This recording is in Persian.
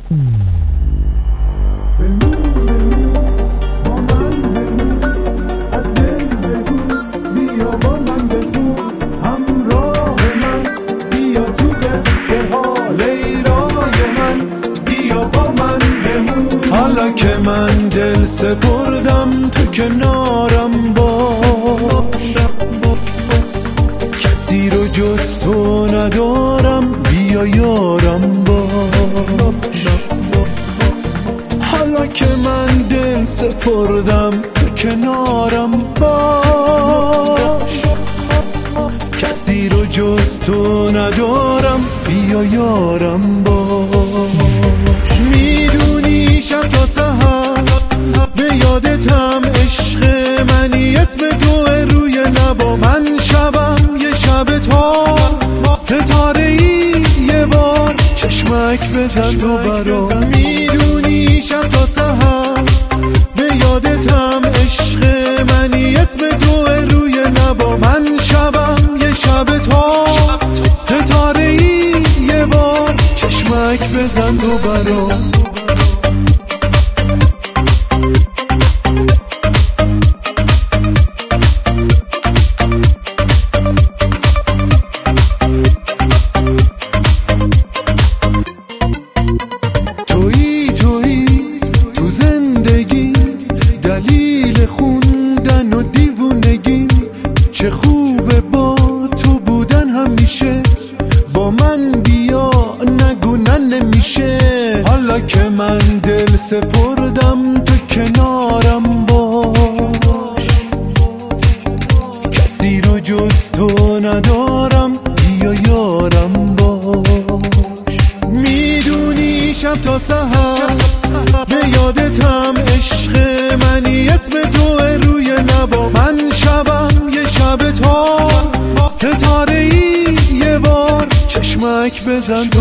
حالا که من دل سپردم تو کنارم باش، کسی رو جز تو ندارم، بیا یارم باش. حالا که من دل سپردم تو کنارم باش، کسی رو جز تو ندارم، بیا یارم باش. میدونی شب تا سحر به یادتم عشق منی، اسم تو روی لبا من، شبم یه شب تار، ستاره ای یه بار چشمک بزن تو برام. میدونی شب تا سحر به یادتم عشق منی، اسم تو روی لبا من، شبم یه شب تار، ستاره ای یه بار چشمک بزن تو برام. تو زندگی دلیل خوندن و دیوونگی، چه خوبه با تو بودن همیشه، با من بیا نگو نه نمیشه. حالا که من دل سپردم تو کنارم باش، کسی رو جز تو ندارم، بیا یارم باش. میدونی شب تا سحر به یادتم عشق منی، اسم تو روی لبا من، شبم یه شب تار، ستاره ای یه بار چشمک بزن